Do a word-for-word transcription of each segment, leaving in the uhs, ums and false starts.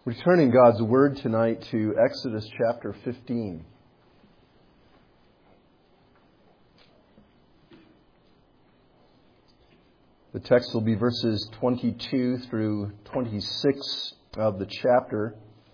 We're turning God's Word tonight to Exodus chapter fifteen. The text will be verses twenty-two through twenty-six of the chapter.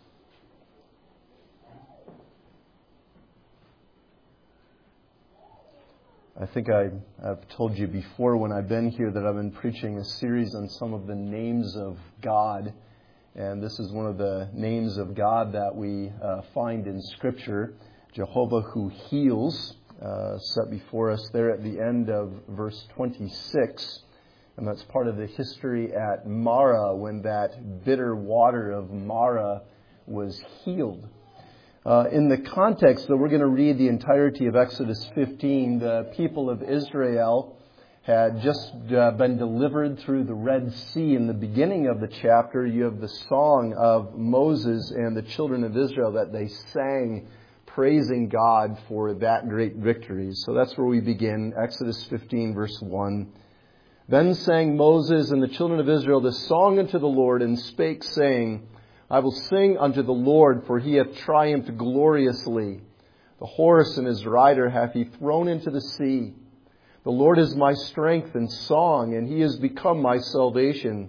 I think I, I've told you before when I've been here that I've been preaching a series on some of the names of God. And this is one of the names of God that we uh, find in Scripture, Jehovah who heals, uh, set before us there at the end of verse twenty-six. And that's part of the history at Marah, when that bitter water of Marah was healed. Uh, in the context, though, we're going to read the entirety of Exodus fifteen. The people of Israel had just uh, been delivered through the Red Sea. In the beginning of the chapter, you have the song of Moses and the children of Israel that they sang, praising God for that great victory. So that's where we begin, Exodus fifteen, verse one. Then sang Moses and the children of Israel this song unto the Lord, and spake, saying, I will sing unto the Lord, for he hath triumphed gloriously. The horse and his rider hath he thrown into the sea. The Lord is my strength and song, and he has become my salvation.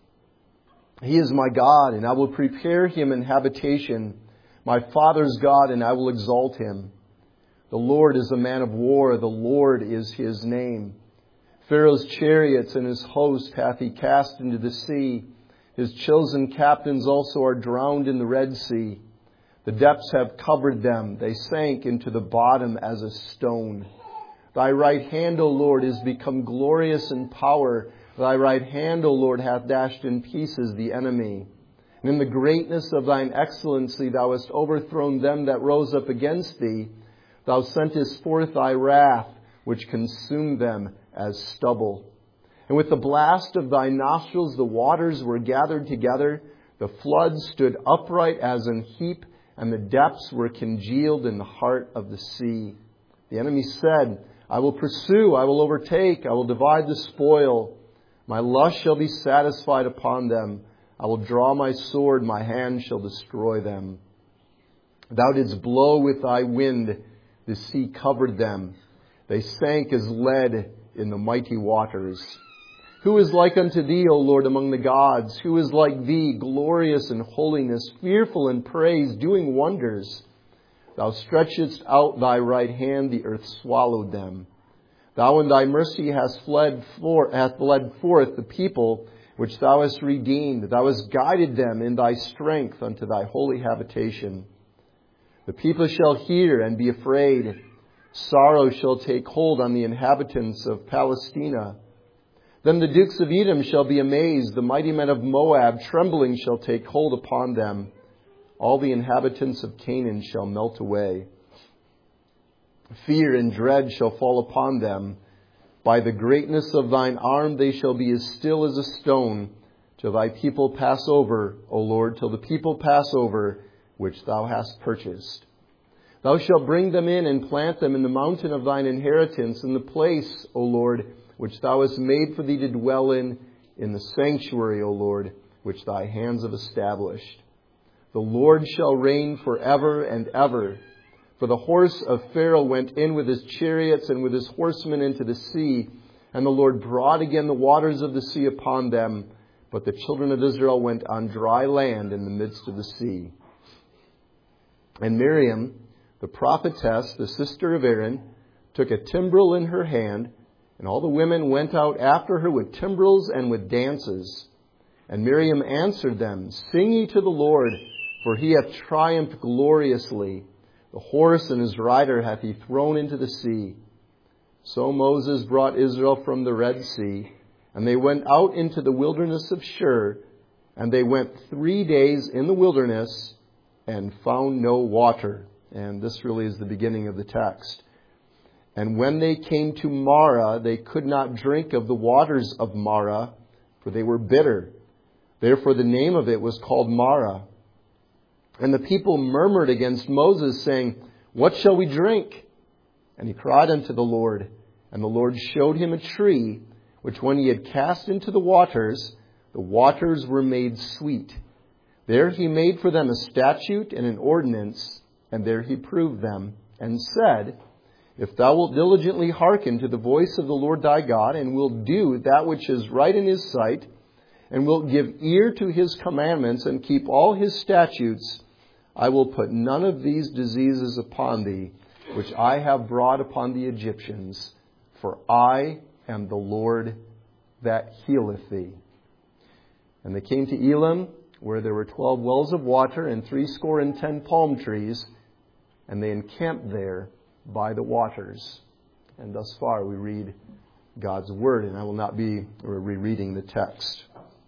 He is my God, and I will prepare him an habitation, my father's God, and I will exalt him. The Lord is a man of war, the Lord is his name. Pharaoh's chariots and his host hath he cast into the sea. His chosen captains also are drowned in the Red Sea. The depths have covered them. They sank into the bottom as a stone. Thy right hand, O Lord, is become glorious in power. Thy right hand, O Lord, hath dashed in pieces the enemy. And in the greatness of thine excellency thou hast overthrown them that rose up against thee. Thou sentest forth thy wrath, which consumed them as stubble. And with the blast of thy nostrils the waters were gathered together. The floods stood upright as an heap, and the depths were congealed in the heart of the sea. The enemy said, I will pursue, I will overtake, I will divide the spoil. My lust shall be satisfied upon them. I will draw my sword, my hand shall destroy them. Thou didst blow with thy wind, the sea covered them. They sank as lead in the mighty waters. Who is like unto thee, O Lord, among the gods? Who is like thee, glorious in holiness, fearful in praise, doing wonders? Thou stretchedst out thy right hand, the earth swallowed them. Thou in thy mercy hast fled for, hast led forth the people which thou hast redeemed. Thou hast guided them in thy strength unto thy holy habitation. The people shall hear and be afraid. Sorrow shall take hold on the inhabitants of Palestina. Then the dukes of Edom shall be amazed. The mighty men of Moab, trembling, shall take hold upon them. All the inhabitants of Canaan shall melt away. Fear and dread shall fall upon them. By the greatness of thine arm they shall be as still as a stone, till thy people pass over, O Lord, till the people pass over, which thou hast purchased. Thou shalt bring them in and plant them in the mountain of thine inheritance, in the place, O Lord, which thou hast made for thee to dwell in, in the sanctuary, O Lord, which thy hands have established. The Lord shall reign forever and ever. For the horse of Pharaoh went in with his chariots and with his horsemen into the sea, and the Lord brought again the waters of the sea upon them. But the children of Israel went on dry land in the midst of the sea. And Miriam, the prophetess, the sister of Aaron, took a timbrel in her hand, and all the women went out after her with timbrels and with dances. And Miriam answered them, Sing ye to the Lord, for he hath triumphed gloriously. The horse and his rider hath he thrown into the sea. So Moses brought Israel from the Red Sea, and they went out into the wilderness of Shur, and they went three days in the wilderness and found no water. And this really is the beginning of the text. And when they came to Marah, they could not drink of the waters of Marah, for they were bitter. Therefore the name of it was called Marah. And the people murmured against Moses, saying, What shall we drink? And he cried unto the Lord. And the Lord showed him a tree, which when he had cast into the waters, the waters were made sweet. There he made for them a statute and an ordinance, and there he proved them, and said, If thou wilt diligently hearken to the voice of the Lord thy God, and wilt do that which is right in his sight, and wilt give ear to his commandments, and keep all his statutes, I will put none of these diseases upon thee, which I have brought upon the Egyptians, for I am the Lord that healeth thee. And they came to Elim, where there were twelve wells of water, and threescore and ten palm trees, and they encamped there by the waters. And thus far we read God's Word, and I will not be rereading the text.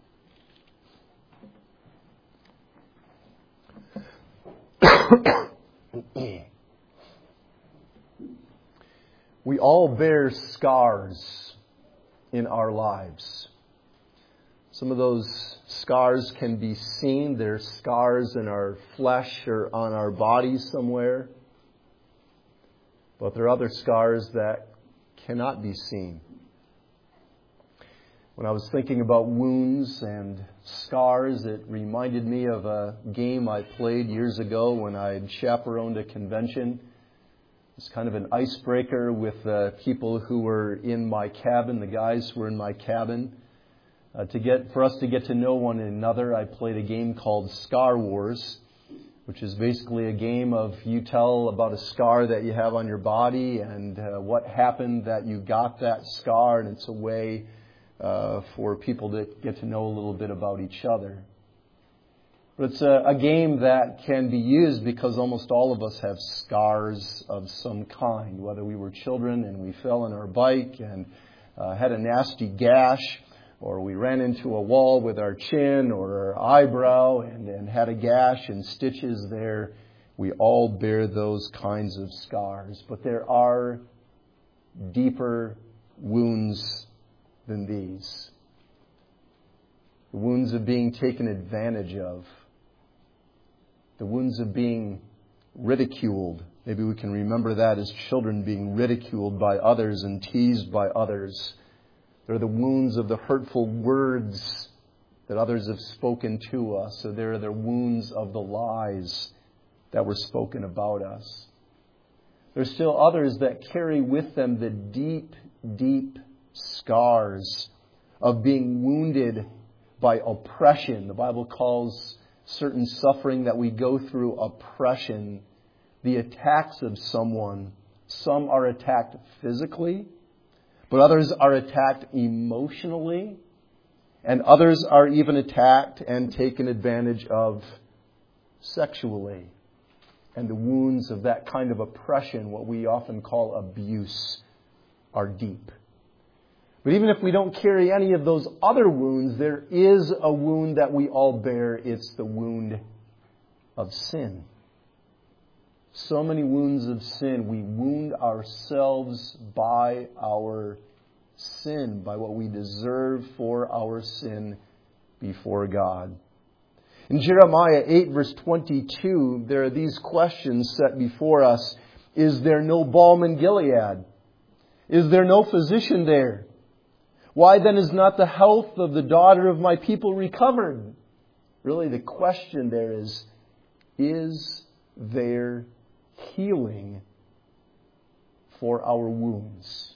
We all bear scars in our lives. Some of those scars can be seen. They're scars in our flesh or on our bodies somewhere. But there are other scars that cannot be seen. When I was thinking about wounds and scars, it reminded me of a game I played years ago when I had chaperoned a convention. It's kind of an icebreaker with uh, people who were in my cabin, the guys who were in my cabin. Uh, to get for us to get to know one another, I played a game called Scar Wars, which is basically a game of you tell about a scar that you have on your body and uh, what happened that you got that scar, and it's a way uh, for people to get to know a little bit about each other. But it's a, a game that can be used because almost all of us have scars of some kind, whether we were children and we fell on our bike and uh, had a nasty gash, or we ran into a wall with our chin or our eyebrow and, and had a gash and stitches there. We all bear those kinds of scars. But there are deeper wounds than these. The wounds of being taken advantage of. The wounds of being ridiculed. Maybe we can remember that as children, being ridiculed by others and teased by others. There are the wounds of the hurtful words that others have spoken to us. So there are the wounds of the lies that were spoken about us. There's still others that carry with them the deep, deep scars of being wounded by oppression. The Bible calls certain suffering that we go through oppression. The attacks of someone. Some are attacked physically, but others are attacked emotionally, and others are even attacked and taken advantage of sexually. And the wounds of that kind of oppression, what we often call abuse, are deep. But even if we don't carry any of those other wounds, there is a wound that we all bear. It's the wound of sin. So many wounds of sin. We wound ourselves by our sin, by what we deserve for our sin before God. In Jeremiah eight verse twenty-two, there are these questions set before us. Is there no balm in Gilead? Is there no physician there? Why then is not the health of the daughter of my people recovered? Really, the question there is, is there healing for our wounds?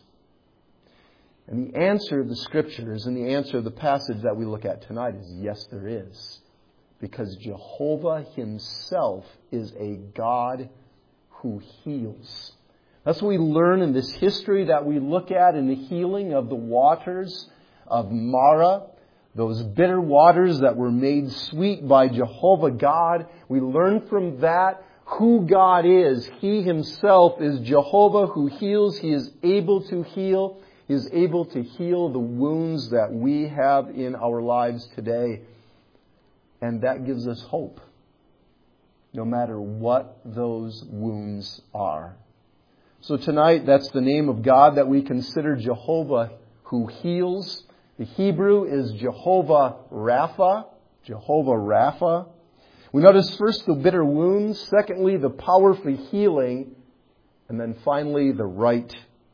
And the answer of the Scriptures and the answer of the passage that we look at tonight is yes, there is. Because Jehovah Himself is a God who heals. That's what we learn in this history that we look at in the healing of the waters of Marah. Those bitter waters that were made sweet by Jehovah God. We learn from that who God is. He Himself is Jehovah who heals. He is able to heal. He is able to heal the wounds that we have in our lives today. And that gives us hope, no matter what those wounds are. So tonight, that's the name of God that we consider Jehovah who heals. The Hebrew is Jehovah Rapha. Jehovah Rapha. We notice first the bitter wounds, secondly the power for healing, and then finally the right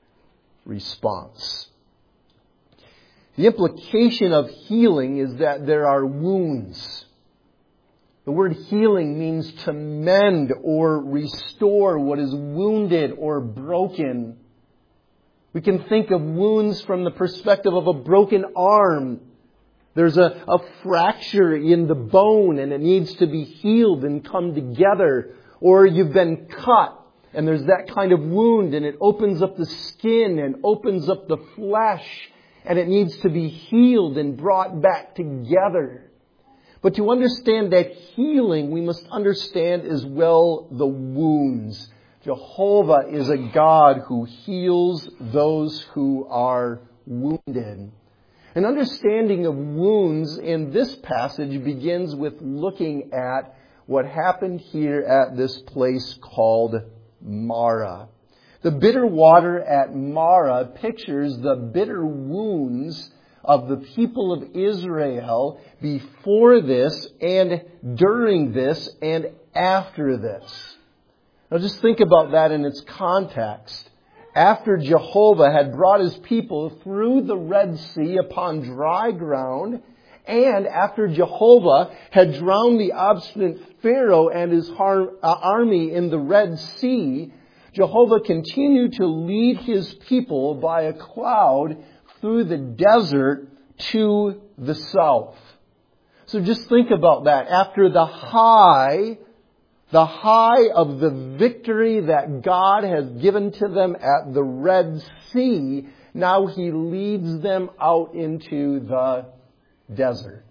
response. The implication of healing is that there are wounds. The word healing means to mend or restore what is wounded or broken. We can think of wounds from the perspective of a broken arm. There's a, a fracture in the bone and it needs to be healed and come together. Or you've been cut and there's that kind of wound and it opens up the skin and opens up the flesh and it needs to be healed and brought back together. But to understand that healing, we must understand as well the wounds. Jehovah is a God who heals those who are wounded. An understanding of wounds in this passage begins with looking at what happened here at this place called Marah. The bitter water at Marah pictures the bitter wounds of the people of Israel before this and during this and after this. Now just think about that in its context. After Jehovah had brought His people through the Red Sea upon dry ground, and after Jehovah had drowned the obstinate Pharaoh and his har- uh, army in the Red Sea, Jehovah continued to lead His people by a cloud through the desert to the south. So just think about that. After the high, the high of the victory that God has given to them at the Red Sea, now He leads them out into the desert.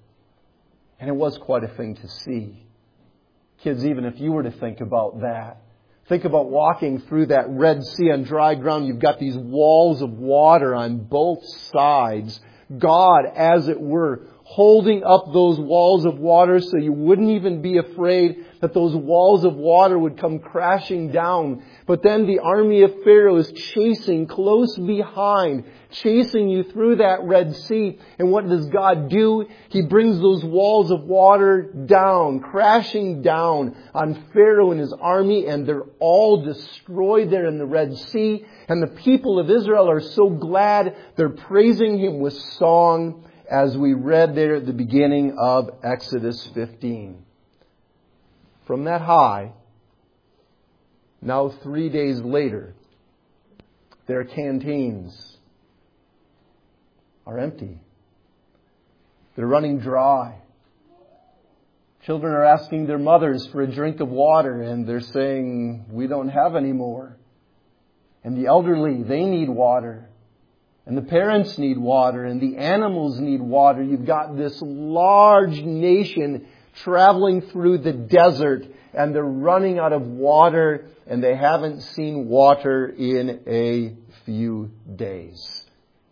And it was quite a thing to see. Kids, even if you were to think about that, think about walking through that Red Sea on dry ground. You've got these walls of water on both sides. God, as it were, holding up those walls of water so you wouldn't even be afraid that those walls of water would come crashing down. But then the army of Pharaoh is chasing close behind, chasing you through that Red Sea. And what does God do? He brings those walls of water down, crashing down on Pharaoh and his army, and they're all destroyed there in the Red Sea. And the people of Israel are so glad. They're praising Him with song, as we read there at the beginning of Exodus fifteen. From that high, now three days later, their canteens are empty. They're running dry. Children are asking their mothers for a drink of water, and they're saying, "We don't have any more." And the elderly, they need water. And the parents need water. And the animals need water. You've got this large nation traveling through the desert. And they're running out of water. And they haven't seen water in a few days.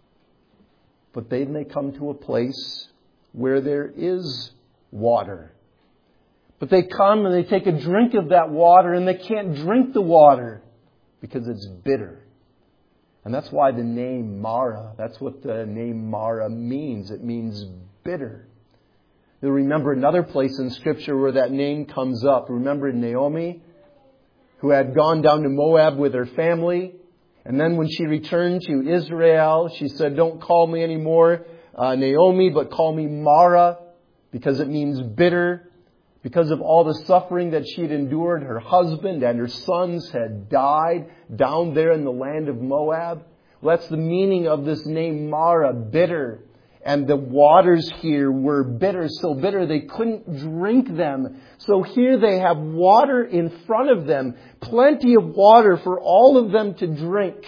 But then they come to a place where there is water. But they come and they take a drink of that water. And they can't drink the water, because it's bitter. And that's why the name Marah, that's what the name Marah means. It means bitter. You'll remember another place in Scripture where that name comes up. Remember Naomi, who had gone down to Moab with her family. And then when she returned to Israel, she said, "Don't call me anymore uh, Naomi, but call me Marah," because it means bitter. Because of all the suffering that she had endured, her husband and her sons had died down there in the land of Moab. Well, that's the meaning of this name Marah, bitter. And the waters here were bitter, so bitter they couldn't drink them. So here they have water in front of them, plenty of water for all of them to drink.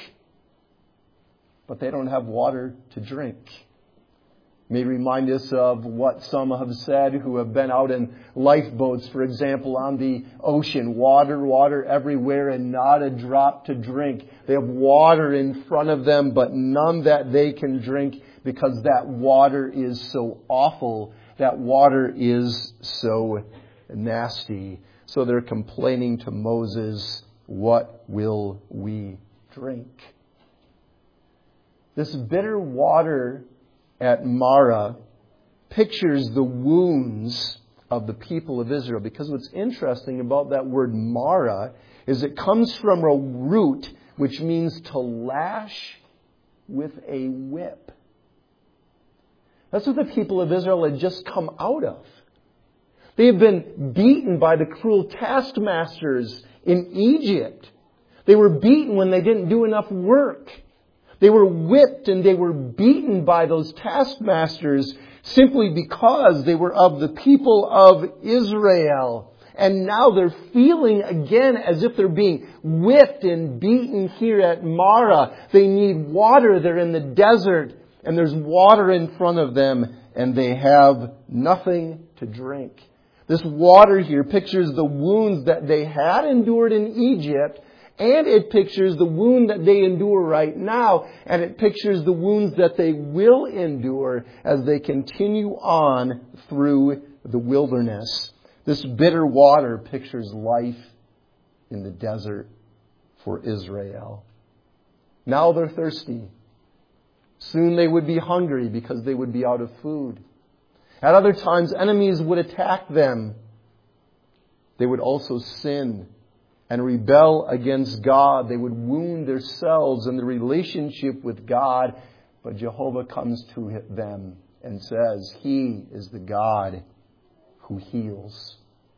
But they don't have water to drink. May remind us of what some have said who have been out in lifeboats, for example, on the ocean. Water, water everywhere and not a drop to drink. They have water in front of them, but none that they can drink because that water is so awful. That water is so nasty. So they're complaining to Moses, "What will we drink?" This bitter water at Marah pictures the wounds of the people of Israel. Because what's interesting about that word Marah is it comes from a root which means to lash with a whip. That's what the people of Israel had just come out of. They have been beaten by the cruel taskmasters in Egypt. They were beaten when they didn't do enough work. They were whipped and they were beaten by those taskmasters simply because they were of the people of Israel. And now they're feeling again as if they're being whipped and beaten here at Marah. They need water. They're in the desert and there's water in front of them and they have nothing to drink. This water here pictures the wounds that they had endured in Egypt, and it pictures the wound that they endure right now, and it pictures the wounds that they will endure as they continue on through the wilderness. This bitter water pictures life in the desert for Israel. Now they're thirsty. Soon they would be hungry because they would be out of food. At other times, enemies would attack them. They would also sin and rebel against God. They would wound themselves in the relationship with God. But Jehovah comes to them and says, He is the God who heals.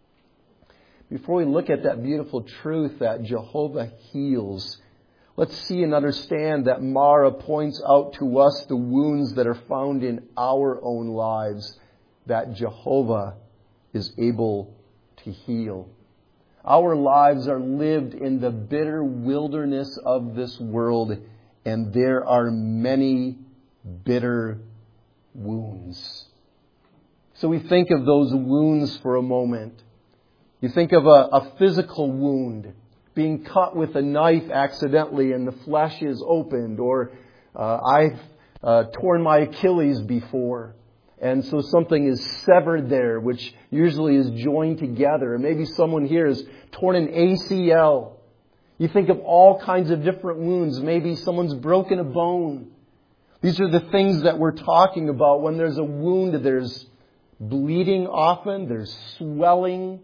Before we look at that beautiful truth that Jehovah heals, let's see and understand that Marah points out to us the wounds that are found in our own lives that Jehovah is able to heal. Our lives are lived in the bitter wilderness of this world, and there are many bitter wounds. So we think of those wounds for a moment. You think of a, a physical wound, being cut with a knife accidentally and the flesh is opened, or uh, I've uh, torn my Achilles before. And so something is severed there, which usually is joined together. And maybe someone here has torn an A C L. You think of all kinds of different wounds. Maybe someone's broken a bone. These are the things that we're talking about. When there's a wound, there's bleeding often, there's swelling,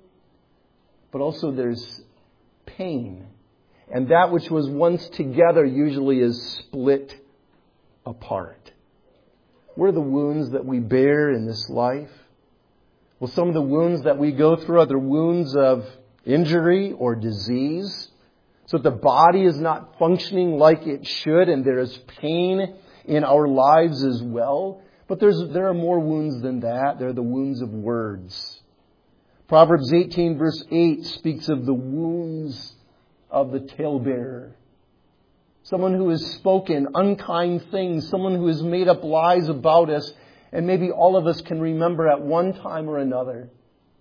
but also there's pain. And that which was once together usually is split apart. What are the wounds that we bear in this life? Well, some of the wounds that we go through are the wounds of injury or disease. So the body is not functioning like it should, and there is pain in our lives as well. But there's, there are more wounds than that. They're the wounds of words. Proverbs eighteen verse eight speaks of the wounds of the talebearer. Someone who has spoken unkind things, someone who has made up lies about us, and maybe all of us can remember at one time or another.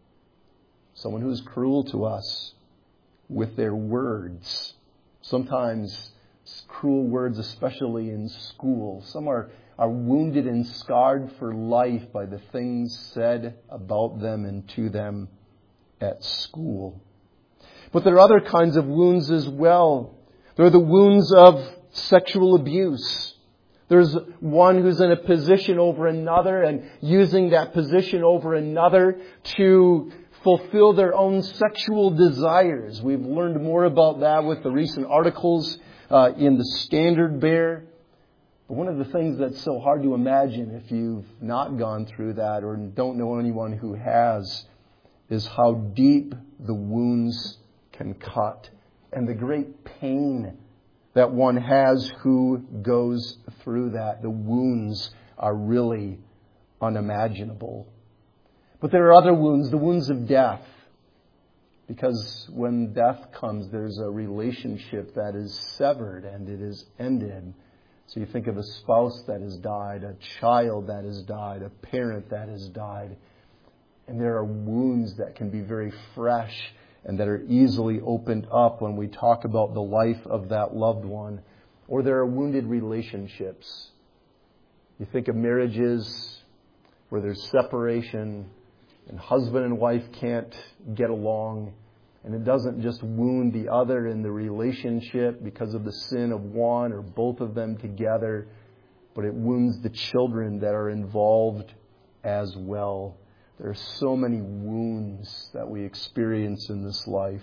Someone who is cruel to us with their words. Sometimes cruel words, especially in school. Some are, are wounded and scarred for life by the things said about them and to them at school. But there are other kinds of wounds as well. There are the wounds of sexual abuse. There's one who's in a position over another and using that position over another to fulfill their own sexual desires. We've learned more about that with the recent articles uh, in the Standard Bearer. But one of the things that's so hard to imagine if you've not gone through that or don't know anyone who has is how deep the wounds can cut. And the great pain that one has who goes through that. The wounds are really unimaginable. But there are other wounds, the wounds of death. Because when death comes, there's a relationship that is severed and it is ended. So you think of a spouse that has died, a child that has died, a parent that has died. And there are wounds that can be very fresh and that are easily opened up when we talk about the life of that loved one. Or there are wounded relationships. You think of marriages where there's separation and husband and wife can't get along. And it doesn't just wound the other in the relationship because of the sin of one or both of them together, but it wounds the children that are involved as well. There are so many wounds that we experience in this life.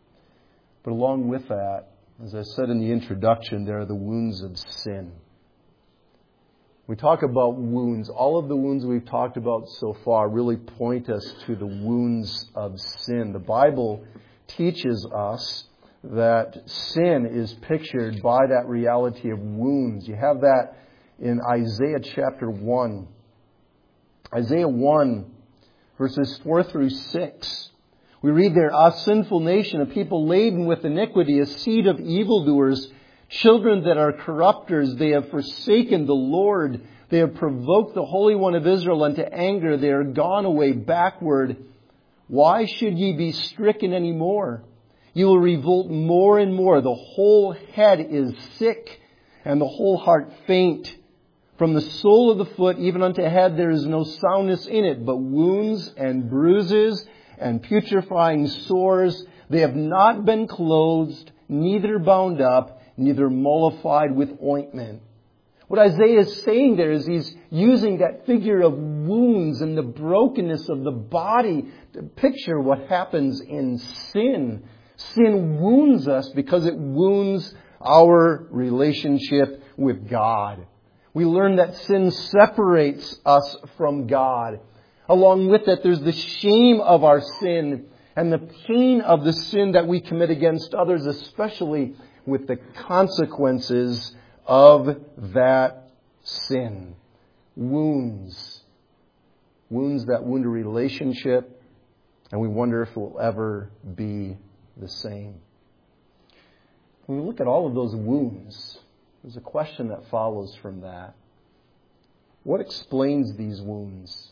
But along with that, as I said in the introduction, there are the wounds of sin. We talk about wounds. All of the wounds we've talked about so far really point us to the wounds of sin. The Bible teaches us that sin is pictured by that reality of wounds. You have that in Isaiah chapter one. Isaiah one, verses four through six. We read there, "A sinful nation, a people laden with iniquity, a seed of evildoers, children that are corrupters, they have forsaken the Lord. They have provoked the Holy One of Israel unto anger. They are gone away backward. Why should ye be stricken any more? You will revolt more and more. The whole head is sick, and the whole heart faint. From the sole of the foot even unto head there is no soundness in it, but wounds and bruises and putrefying sores. They have not been clothed, neither bound up, neither mollified with ointment." What Isaiah is saying there is he's using that figure of wounds and the brokenness of the body to picture what happens in sin. Sin wounds us because it wounds our relationship with God. We learn that sin separates us from God. Along with that, there's the shame of our sin and the pain of the sin that we commit against others, especially with the consequences of that sin. Wounds. Wounds that wound a relationship, and we wonder if it will ever be the same. When we look at all of those wounds, there's a question that follows from that. What explains these wounds?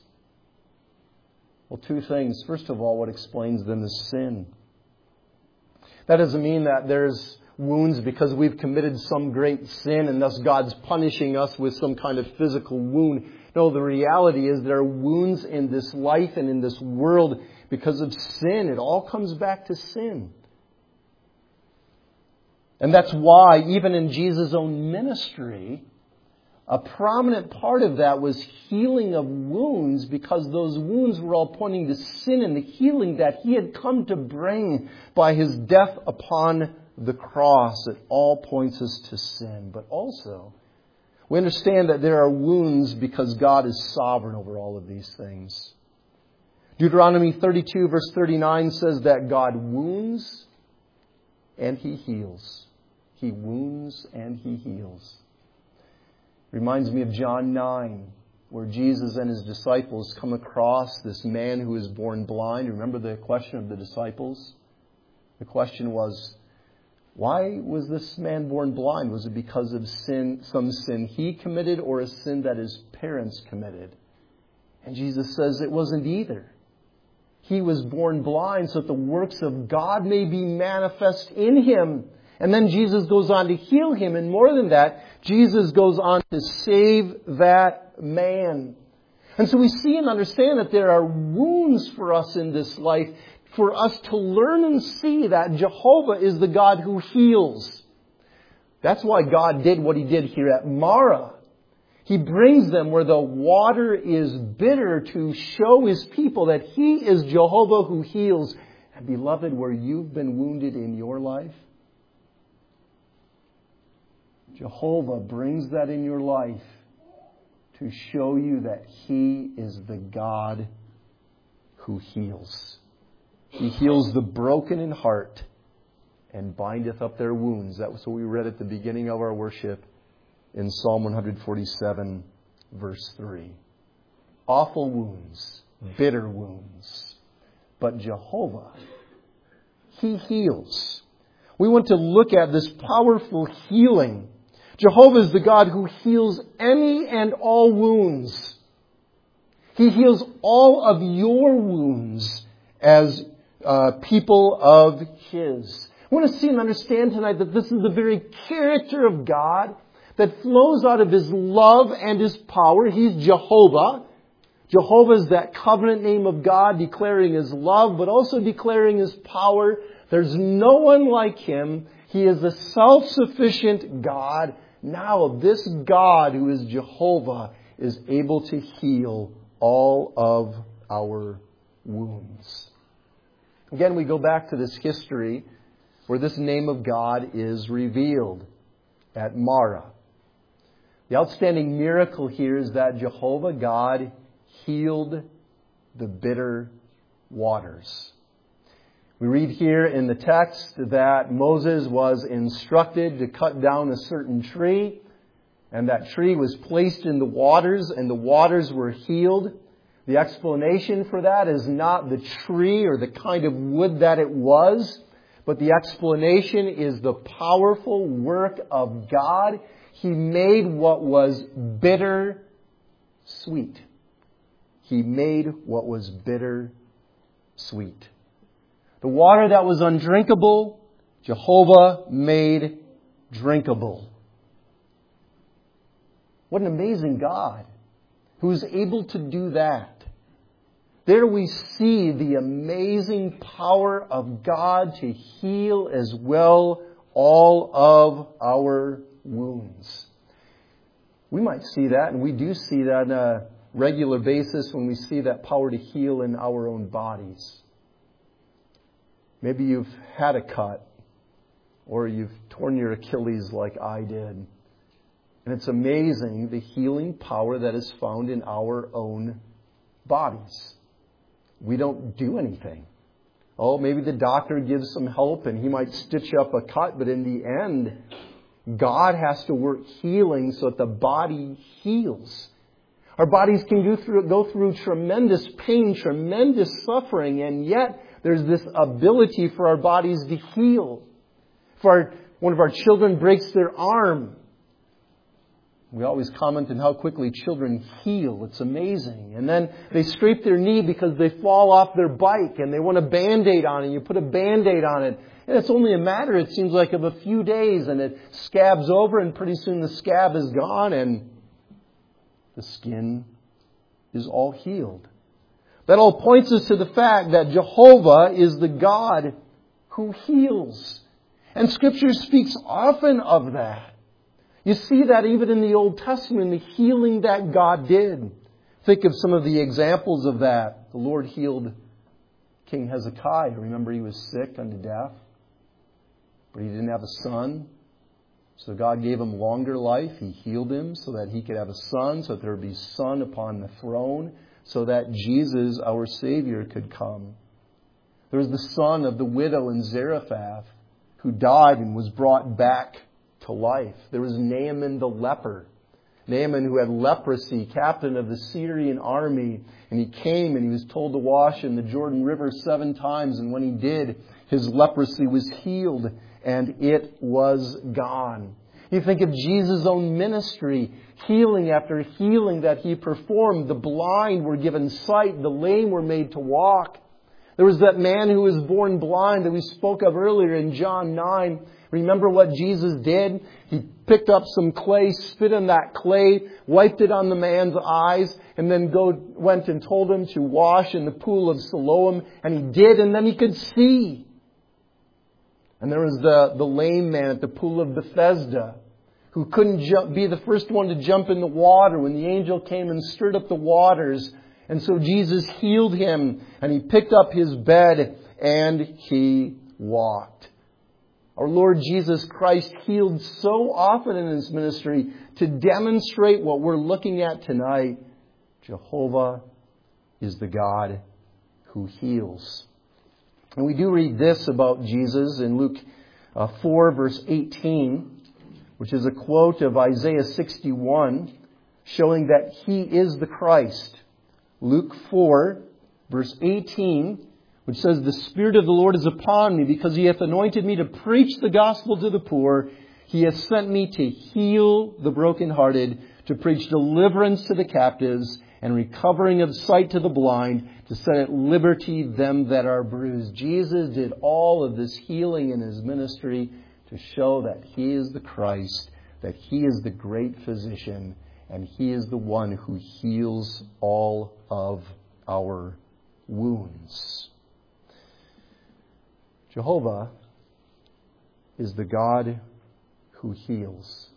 Well, two things. First of all, what explains them is sin. That doesn't mean that there's wounds because we've committed some great sin and thus God's punishing us with some kind of physical wound. No, the reality is there are wounds in this life and in this world because of sin. It all comes back to sin. And that's why, even in Jesus' own ministry, a prominent part of that was healing of wounds, because those wounds were all pointing to sin and the healing that He had come to bring by His death upon the cross. It all points us to sin. But also, we understand that there are wounds because God is sovereign over all of these things. Deuteronomy thirty-two verse thirty-nine says that God wounds and He heals. He wounds and He heals. Reminds me of John nine, where Jesus and His disciples come across this man who is born blind. Remember the question of the disciples? The question was, why was this man born blind? Was it because of sin, some sin he committed, or a sin that his parents committed? And Jesus says it wasn't either. He was born blind so that the works of God may be manifest in him. And then Jesus goes on to heal him. And more than that, Jesus goes on to save that man. And so we see and understand that there are wounds for us in this life, for us to learn and see that Jehovah is the God who heals. That's why God did what He did here at Marah. He brings them where the water is bitter to show His people that He is Jehovah who heals. And beloved, where you've been wounded in your life, Jehovah brings that in your life to show you that He is the God who heals. He heals the broken in heart and bindeth up their wounds. That was what we read at the beginning of our worship in Psalm one forty-seven, verse three. Awful wounds, bitter wounds. But Jehovah, He heals. We want to look at this powerful healing. Jehovah is the God who heals any and all wounds. He heals all of your wounds as uh, people of His. I want to see and understand tonight that this is the very character of God that flows out of His love and His power. He's Jehovah. Jehovah is that covenant name of God, declaring His love, but also declaring His power. There's no one like Him. He is a self-sufficient God. Now, this God who is Jehovah is able to heal all of our wounds. Again, we go back to this history where this name of God is revealed at Marah. The outstanding miracle here is that Jehovah God healed the bitter waters. We read here in the text that Moses was instructed to cut down a certain tree, and that tree was placed in the waters, and the waters were healed. The explanation for that is not the tree or the kind of wood that it was, but the explanation is the powerful work of God. He made what was bitter sweet. He made what was bitter sweet. The water that was undrinkable, Jehovah made drinkable. What an amazing God who is able to do that. There we see the amazing power of God to heal as well all of our wounds. We might see that, and we do see that on a regular basis when we see that power to heal in our own bodies. Maybe you've had a cut, or you've torn your Achilles like I did. And it's amazing the healing power that is found in our own bodies. We don't do anything. Oh, maybe the doctor gives some help and he might stitch up a cut, but in the end, God has to work healing so that the body heals. Our bodies can go through, go through tremendous pain, tremendous suffering, and yet there's this ability for our bodies to heal. If our, one of our children breaks their arm, we always comment on how quickly children heal. It's amazing. And then they scrape their knee because they fall off their bike and they want a Band-Aid on it. You put a Band-Aid on it. And it's only a matter, it seems like, of a few days. And it scabs over and pretty soon the scab is gone and the skin is all healed. That all points us to the fact that Jehovah is the God who heals. And Scripture speaks often of that. You see that even in the Old Testament, the healing that God did. Think of some of the examples of that. The Lord healed King Hezekiah. Remember, he was sick unto death, but he didn't have a son. So God gave him longer life. He healed him so that he could have a son, so that there would be son upon the throne, so that Jesus, our Savior, could come. There was the son of the widow in Zarephath who died and was brought back to life. There was Naaman the leper. Naaman, who had leprosy, captain of the Syrian army, and he came and he was told to wash in the Jordan River seven times, and when he did, his leprosy was healed and it was gone. You think of Jesus' own ministry, healing after healing that he performed. The blind were given sight, the lame were made to walk. There was that man who was born blind that we spoke of earlier in John nine. Remember what Jesus did? He picked up some clay, spit in that clay, wiped it on the man's eyes, and then go, went and told him to wash in the pool of Siloam. And he did, and then he could see. And there was the, the lame man at the pool of Bethesda who couldn't jump, be the first one to jump in the water when the angel came and stirred up the waters. And so Jesus healed him, and he picked up his bed and he walked. Our Lord Jesus Christ healed so often in His ministry to demonstrate what we're looking at tonight. Jehovah is the God who heals. And we do read this about Jesus in Luke uh, four, verse eighteen, which is a quote of Isaiah sixty-one, showing that He is the Christ. Luke four, verse eighteen, which says, "The Spirit of the Lord is upon me, because He hath anointed me to preach the gospel to the poor. He hath sent me to heal the brokenhearted, to preach deliverance to the captives, and recovering of sight to the blind, to set at liberty them that are bruised." Jesus did all of this healing in His ministry to show that He is the Christ, that He is the great physician, and He is the one who heals all of our wounds. Jehovah is the God who heals.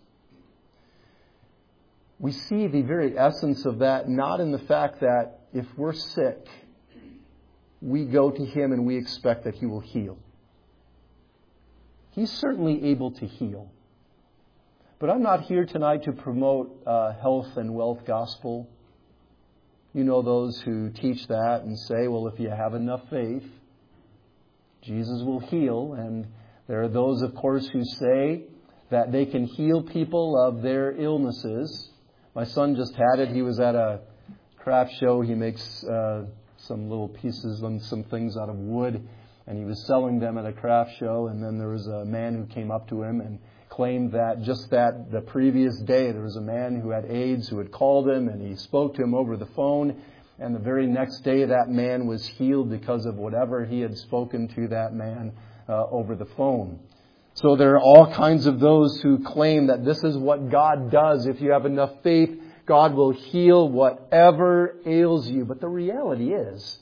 We see the very essence of that not in the fact that if we're sick, we go to Him and we expect that He will heal. He's certainly able to heal. But I'm not here tonight to promote uh, health and wealth gospel. You know those who teach that and say, well, if you have enough faith, Jesus will heal. And there are those, of course, who say that they can heal people of their illnesses. My son just had it. He was at a craft show. He makes uh, some little pieces and some things out of wood. And he was selling them at a craft show. And then there was a man who came up to him and claimed that just that the previous day there was a man who had AIDS who had called him, and he spoke to him over the phone, and the very next day that man was healed because of whatever he had spoken to that man uh, over the phone. So there are all kinds of those who claim that this is what God does. If you have enough faith, God will heal whatever ails you. But the reality is,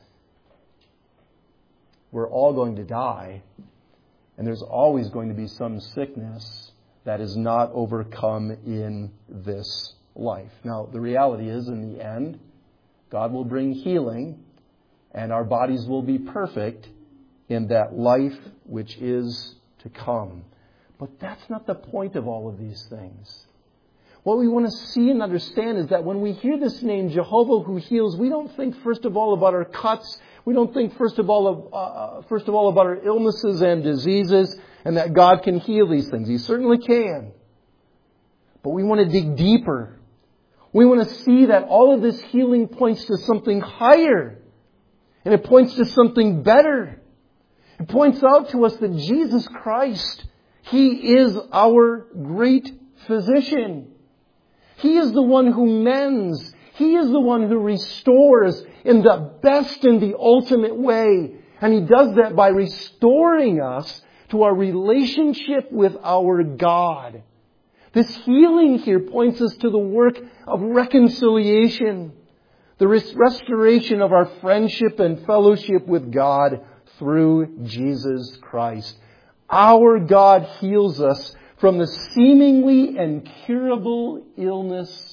we're all going to die, and there's always going to be some sickness that is not overcome in this life. Now, the reality is, in the end, God will bring healing, and our bodies will be perfect in that life which is to come. But that's not the point of all of these things. What we want to see and understand is that when we hear this name, Jehovah who heals, we don't think first of all about our cuts. We don't think first of all of, uh, first of all about our illnesses and diseases, and that God can heal these things. He certainly can. But we want to dig deeper. We want to see that all of this healing points to something higher. And it points to something better. It points out to us that Jesus Christ, He is our great physician. He is the one who mends. He is the one who restores in the best and the ultimate way. And He does that by restoring us to our relationship with our God. This healing here points us to the work of reconciliation, the res- restoration of our friendship and fellowship with God through Jesus Christ. Our God heals us from the seemingly incurable illness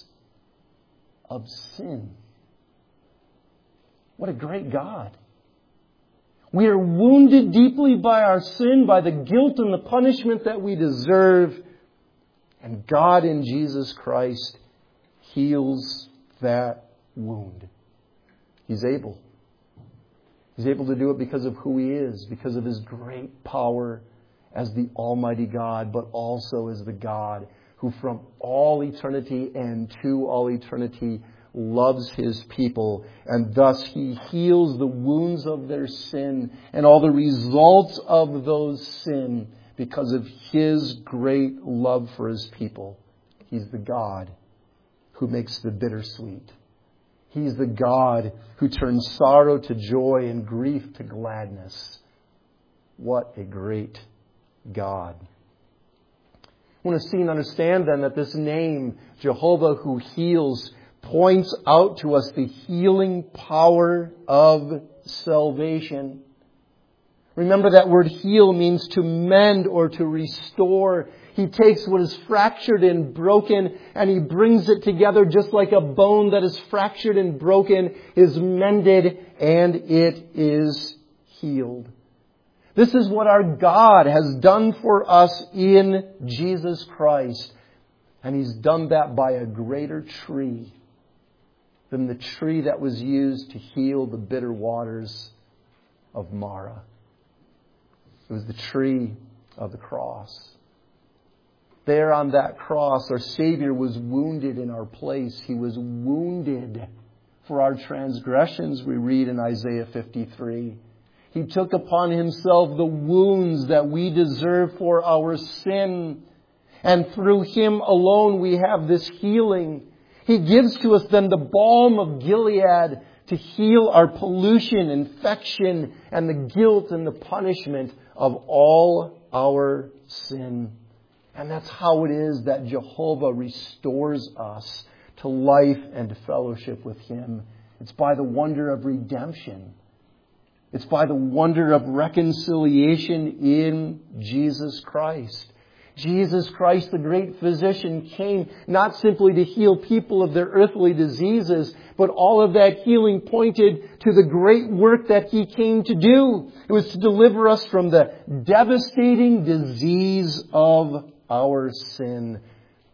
of sin. What a great God. We are wounded deeply by our sin, by the guilt and the punishment that we deserve. And God in Jesus Christ heals that wound. He's able. He's able to do it because of who He is, because of His great power as the Almighty God, but also as the God who from all eternity and to all eternity loves His people, and thus He heals the wounds of their sin and all the results of those sin because of His great love for His people. He's the God who makes the bitter sweet. He's the God who turns sorrow to joy and grief to gladness. What a great God. I want to see and understand then that this name, Jehovah who heals, points out to us the healing power of salvation. Remember that word heal means to mend or to restore. He takes what is fractured and broken and He brings it together just like a bone that is fractured and broken is mended and it is healed. This is what our God has done for us in Jesus Christ. And He's done that by a greater tree than the tree that was used to heal the bitter waters of Marah. It was the tree of the cross. There on that cross, our Savior was wounded in our place. He was wounded for our transgressions, we read in Isaiah fifty-three. He took upon Himself the wounds that we deserve for our sin. And through Him alone we have this healing. He gives to us then the balm of Gilead to heal our pollution, infection, and the guilt and the punishment of all our sin. And that's how it is that Jehovah restores us to life and to fellowship with Him. It's by the wonder of redemption. It's by the wonder of reconciliation in Jesus Christ. Jesus Christ, the great physician, came not simply to heal people of their earthly diseases, but all of that healing pointed to the great work that He came to do. It was to deliver us from the devastating disease of our sin.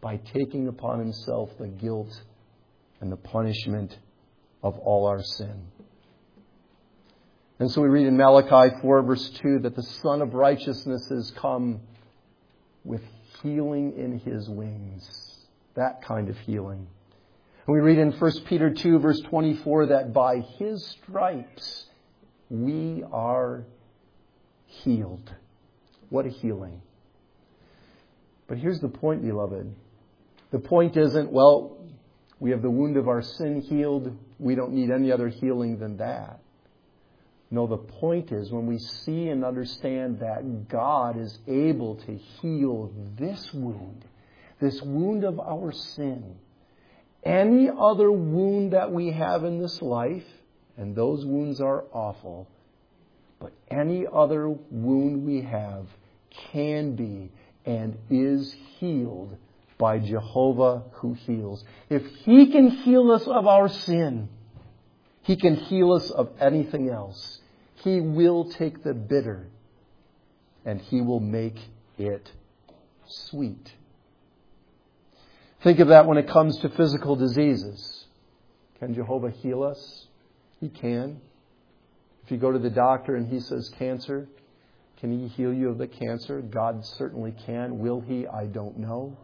by taking upon himself the guilt and the punishment of all our sin. And so we read in Malachi four, verse two, that the Son of Righteousness has come with healing in his wings. That kind of healing. And we read in First Peter two, verse twenty-four, that by his stripes we are healed. What a healing. But here's the point, beloved. The point isn't, well, we have the wound of our sin healed. We don't need any other healing than that. No, the point is when we see and understand that God is able to heal this wound, this wound of our sin, any other wound that we have in this life, and those wounds are awful, but any other wound we have can be and is healed by Jehovah who heals. If He can heal us of our sin, He can heal us of anything else. He will take the bitter and He will make it sweet. Think of that when it comes to physical diseases. Can Jehovah heal us? He can. If you go to the doctor and he says cancer, can He heal you of the cancer? God certainly can. Will He? I don't know.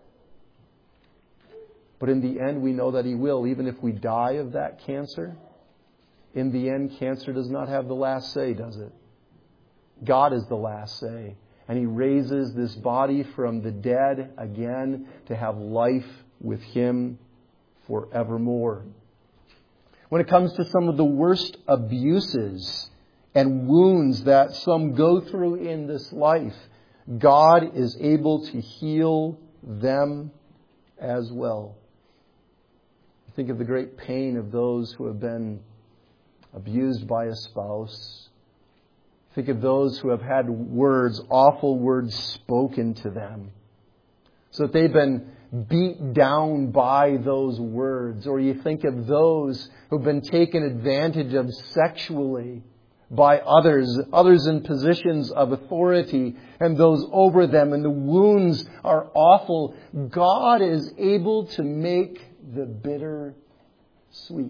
But in the end, we know that He will. Even if we die of that cancer, in the end, cancer does not have the last say, does it? God is the last say. And He raises this body from the dead again to have life with Him forevermore. When it comes to some of the worst abuses and wounds that some go through in this life, God is able to heal them as well. Think of the great pain of those who have been abused by a spouse. Think of those who have had words, awful words spoken to them, so that they've been beat down by those words. Or you think of those who've been taken advantage of sexually by others, others in positions of authority, and those over them, and the wounds are awful. God is able to make the bitter sweet.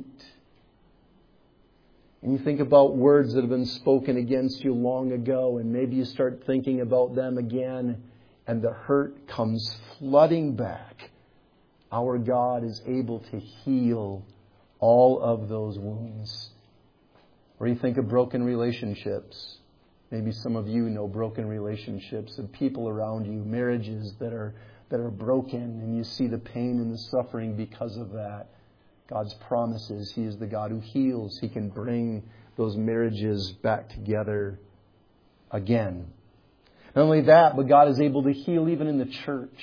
And you think about words that have been spoken against you long ago, and maybe you start thinking about them again, and the hurt comes flooding back. Our God is able to heal all of those wounds. Or you think of broken relationships. Maybe some of you know broken relationships of people around you, marriages that are that are broken, and you see the pain and the suffering because of that. God's promises, He is the God who heals. He can bring those marriages back together again. Not only that, but God is able to heal even in the church.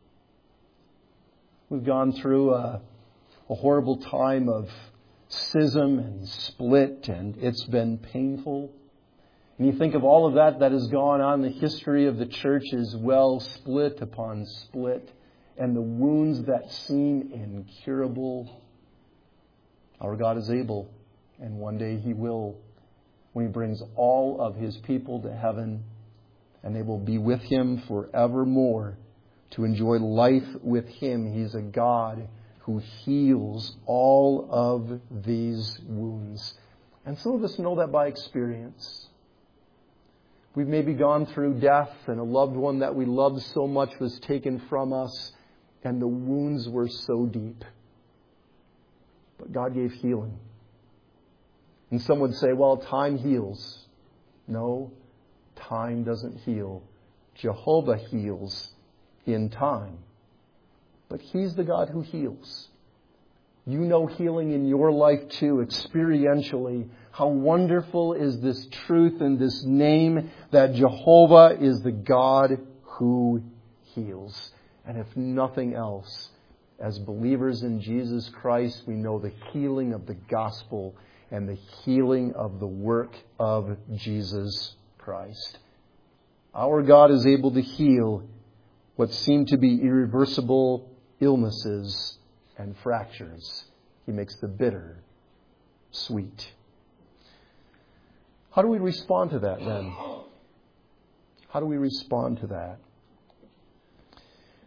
We've gone through a, a horrible time of schism and split, and it's been painful. And you think of all of that that has gone on, the history of the church is well, split upon split, and the wounds that seem incurable. Our God is able, and one day He will, when He brings all of His people to heaven, and they will be with Him forevermore to enjoy life with Him. He's a God who heals all of these wounds. And some of us know that by experience. We've maybe gone through death, and a loved one that we loved so much was taken from us, and the wounds were so deep. But God gave healing. And some would say, well, time heals. No, time doesn't heal. Jehovah heals in time. But He's the God who heals. You know healing in your life too, experientially. How wonderful is this truth and this name that Jehovah is the God who heals. And if nothing else, as believers in Jesus Christ, we know the healing of the gospel and the healing of the work of Jesus Christ. Our God is able to heal what seem to be irreversible illnesses and fractures. He makes the bitter sweet. How do we respond to that then? How do we respond to that?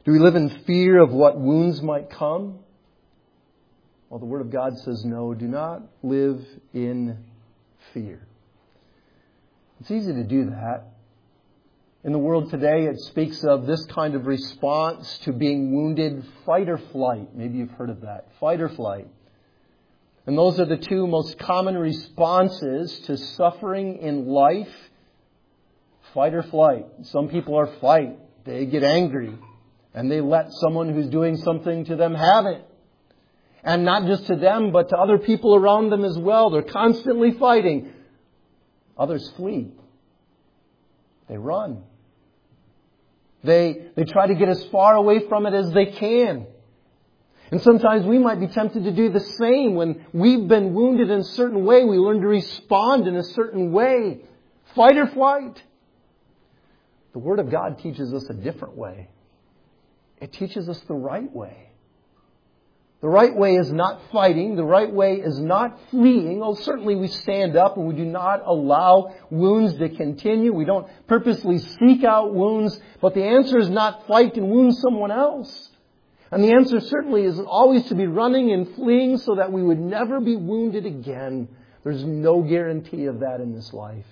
Do we live in fear of what wounds might come? Well, the Word of God says no, do not live in fear. It's easy to do that. In the world today, it speaks of this kind of response to being wounded, fight or flight. Maybe you've heard of that. Fight or flight. And those are the two most common responses to suffering in life. Fight or flight. Some people are fight. They get angry. And they let someone who's doing something to them have it. And not just to them, but to other people around them as well. They're constantly fighting. Others flee. They run. They, they try to get as far away from it as they can. And sometimes we might be tempted to do the same. When we've been wounded in a certain way, we learn to respond in a certain way. Fight or flight. The Word of God teaches us a different way. It teaches us the right way. The right way is not fighting. The right way is not fleeing. Oh, certainly we stand up and we do not allow wounds to continue. We don't purposely seek out wounds. But the answer is not fight and wound someone else. And the answer certainly isn't always to be running and fleeing so that we would never be wounded again. There's no guarantee of that in this life.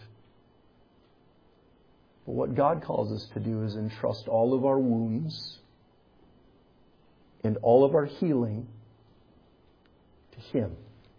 But what God calls us to do is entrust all of our wounds and all of our healing to Him.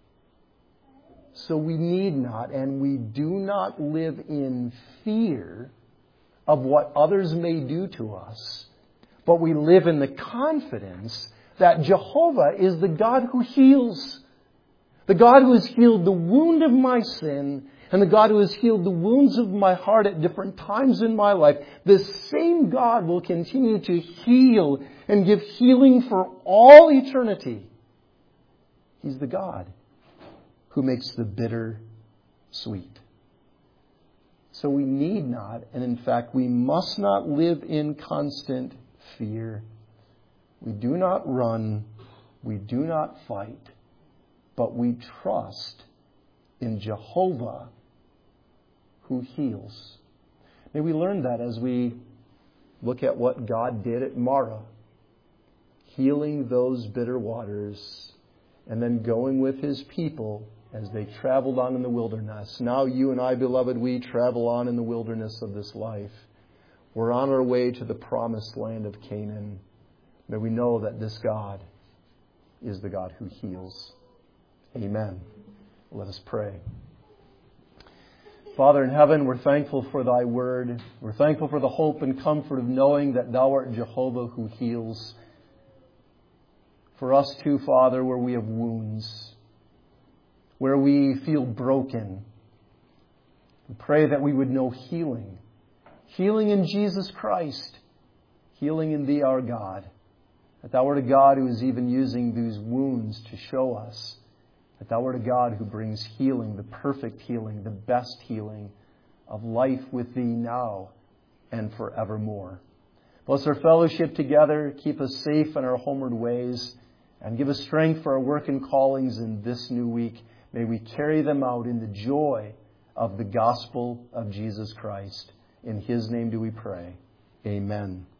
So we need not and we do not live in fear of what others may do to us, but we live in the confidence that Jehovah is the God who heals. The God who has healed the wound of my sin and the God who has healed the wounds of my heart at different times in my life. This same God will continue to heal and give healing for all eternity. He's the God who makes the bitter sweet. So we need not, and in fact we must not live in constant fear. We do not run. We do not fight. But we trust in Jehovah who heals. May we learn that as we look at what God did at Marah, healing those bitter waters, and then going with His people as they traveled on in the wilderness. Now you and I, beloved, we travel on in the wilderness of this life. We're on our way to the promised land of Canaan. May we know that this God is the God who heals. Amen. Let us pray. Father in heaven, we're thankful for Thy word. We're thankful for the hope and comfort of knowing that Thou art Jehovah who heals. For us too, Father, where we have wounds, where we feel broken, we pray that we would know healing. Healing in Jesus Christ. Healing in Thee, our God. That Thou art a God who is even using these wounds to show us that Thou art a God who brings healing, the perfect healing, the best healing of life with Thee now and forevermore. Bless our fellowship together. Keep us safe in our homeward ways. And give us strength for our work and callings in this new week. May we carry them out in the joy of the gospel of Jesus Christ. In His name do we pray. Amen.